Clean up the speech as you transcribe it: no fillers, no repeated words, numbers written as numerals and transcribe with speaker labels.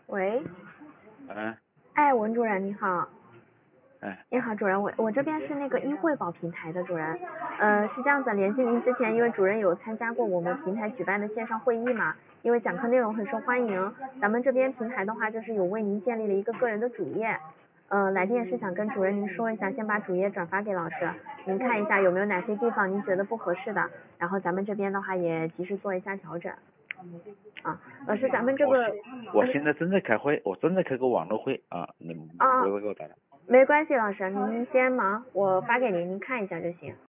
Speaker 1: 喂，
Speaker 2: 嗯，
Speaker 1: 哎，文主任你好。
Speaker 2: 哎，
Speaker 1: 你好，主任，我这边是那个医惠保平台的主任，是这样子，联系您之前，因为主任有参加过我们平台举办的线上会议嘛，因为讲课内容很受欢迎，咱们这边平台的话就是有为您建立了一个个人的主页，来电是想跟主任您说一下，先把主页转发给老师，您看一下有没有哪些地方您觉得不合适的，然后咱们这边的话也及时做一下调整。老师，咱们这个
Speaker 2: 我现在正在开会，我正在开个网络会啊，你不要给我打了。
Speaker 1: 没关系，老师您先忙，我发给您，您看一下就行。